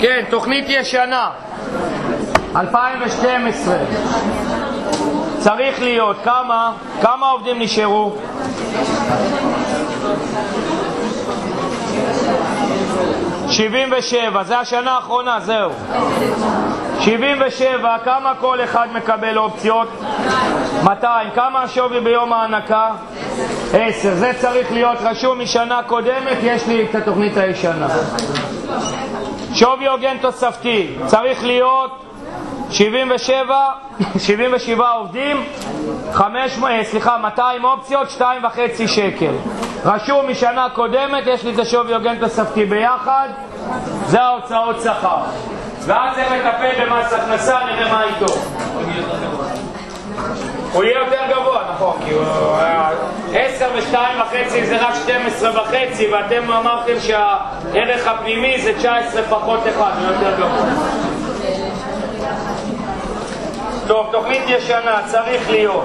כן, תוכנית ישנה 2012 צריך להיות כמה עובדים נשארו? 77, זה השנה האחרונה, זהו. 77, כמה כל אחד מקבל אופציות? 200, כמה השווי ביום ההנקה? 10, זה צריך להיות רשום משנה קודמת, יש לי את התוכנית הישנה. שווי הוגן תוספתי, צריך להיות 77 עובדים, 200 אופציות, 2.5 שקל. רשום משנה קודמת, יש לי את השווי הוגן תוספתי ביחד, זה ההוצאות שכר. ואז זה מטפל במס הכנסה, נראה מה איתו. הוא יהיה יותר גבוה, נכון, כי 10 ו2.5 זה רק 12.5, ואתם אמרתם שהערך הפנימי זה 19 פחות 1, הוא יותר גבוה. טוב, תוכנית ישנה, צריך להיות.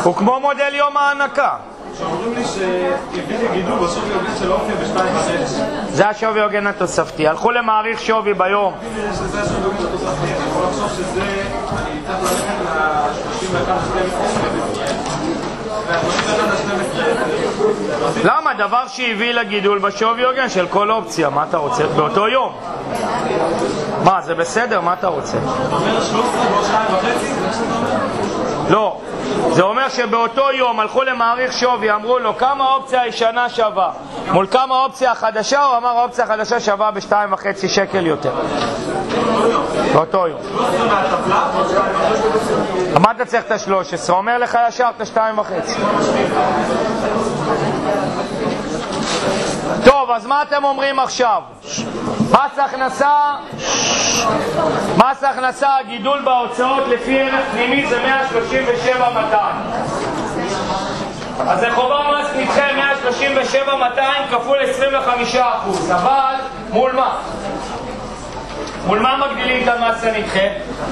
הוא כמו מודל יום ההנקה. שאומרים לי שהביא לגידול בשווי הוגן של האופציה ב-2.5. זה השווי הוגן התוספתי. הלכו למעריך שווי ביום. שזה השווי הוגן התוספתי, אני יכול לחשוב שזה, אני צריך ללכת ל-31-12. למה? דבר שהביא לגידול בשווי הוגן של כל אופציה. מה אתה רוצה? באותו יום. מה, זה בסדר? מה אתה רוצה? אתה אומר 13 ועוד 2.5? לא. זה אומר שבאותו יום הלכו למעריך שווי, אמרו לו כמה האופציה הישנה שווה מול כמה האופציה החדשה, הוא אמר האופציה החדשה שווה ב2.5 שקל יותר. באותו יום. מה אתה צריך את ה-13? אומר לך ישר את ה-2.5. טוב, אז מה אתם אומרים עכשיו? מס הכנסה, הגידול בהוצאות לפי ערך פנימי זה 137,200. אז זה חובה מס נדחה 137,200 כפול 25%. אבל מול מה? מול מה מגדילים את המס הנדחה?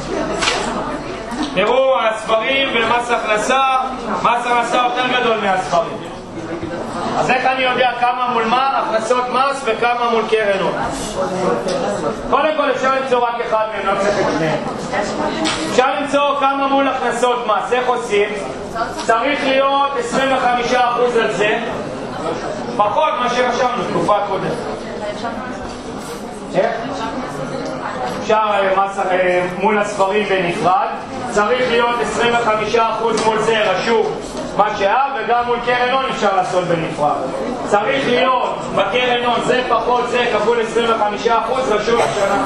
תראו, הספרים ומס הכנסה, מס הכנסה יותר גדול מהספרים. אז איך אני יודע כמה מול מה? הכנסות מס וכמה מול קרן הון. קודם כל אפשר למצוא רק אחד מהם, לא צריך את שניהם. אפשר למצוא כמה מול הכנסות מס. איך עושים? צריך להיות 25% על זה, פחות מה שרשמנו, תקופה קודם. איך? אפשר מול הספרים בנפרד, צריך להיות 25% מול זה רשום מה שהיה, וגם מול קרן הון אפשר לעשות בנפרד. צריך להיות בקרן הון זה פחות זה כפול 25% רשום השנה.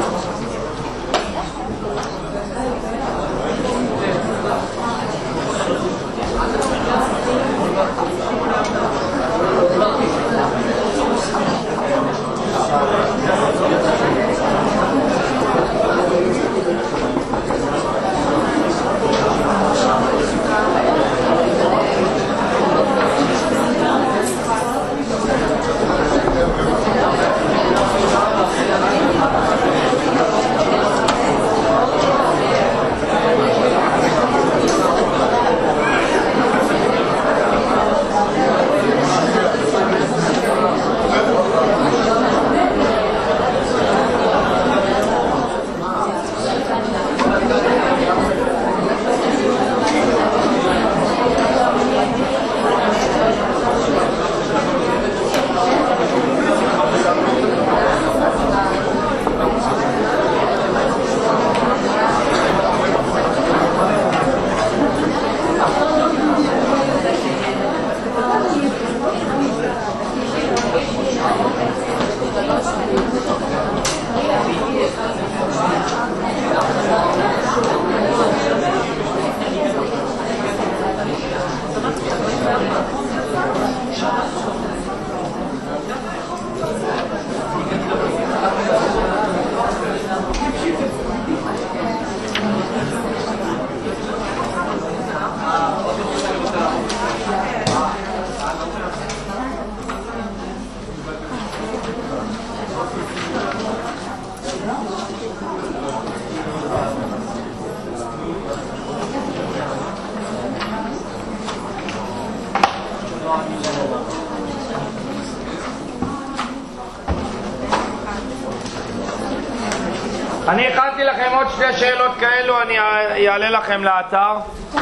אני הכנתי לכם עוד שתי שאלות כאלו, אני אעלה לכם לאתר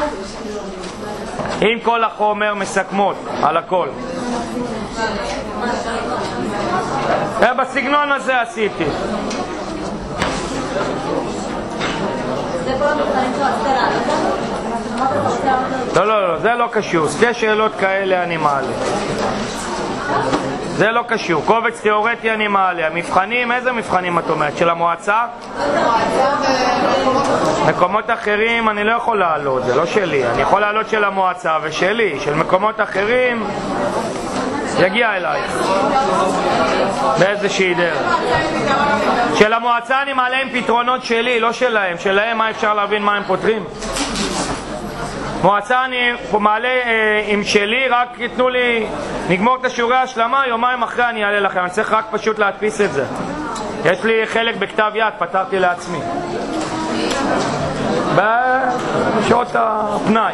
עם כל החומר מסכמות על הכל. בסגנון הזה עשיתי. לא, זה לא קשור. שתי שאלות כאלה אני מעלה. זה לא קשור. קובץ תיאורטי אני מעלה. המבחנים, איזה מבחנים את אומרת? של המועצה? מקומות אחרים אני לא יכול לעלות, זה לא שלי. אני יכול לעלות של המועצה ושלי. של מקומות אחרים יגיע אליי באיזושהי דרך. של המועצה אני מעלה עם פתרונות שלי, לא שלהם. שלהם מה אפשר להבין מה הם פותרים? מועצה אני מעלה עם שלי, רק יתנו לי, נגמור את השיעורי ההשלמה, יומיים אחרי אני אעלה לכם. אני צריך רק פשוט להדפיס את זה. יש לי חלק בכתב יד, פתרתי לעצמי. בשעות הפנאי.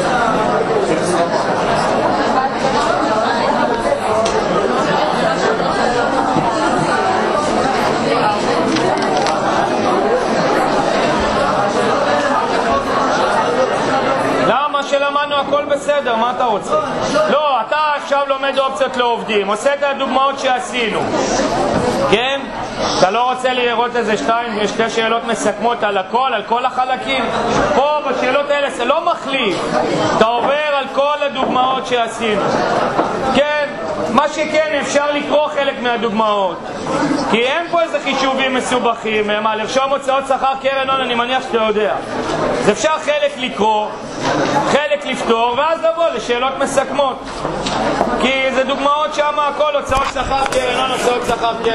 למה שלמדנו הכל בסדר, מה אתה רוצה? לא, אתה עכשיו לומד אופציות לעובדים, עושה את הדוגמאות שעשינו, כן? אתה לא רוצה לראות איזה שתי שאלות מסכמות על הכל, על כל החלקים? פה בשאלות האלה זה לא מחליף, אתה עובר על כל הדוגמאות שעשינו, כן? מה שכן, אפשר לקרוא חלק מהדוגמאות, כי אין פה איזה חישובים מסובכים, מה, לרשום הוצאות שכר קרן הון, אני מניח שאתה יודע. אז אפשר חלק לקרוא, חלק לפתור, ואז לבוא לשאלות מסכמות, כי זה דוגמאות שם הכל, הוצאות שכר קרן הון, הוצאות שכר קרן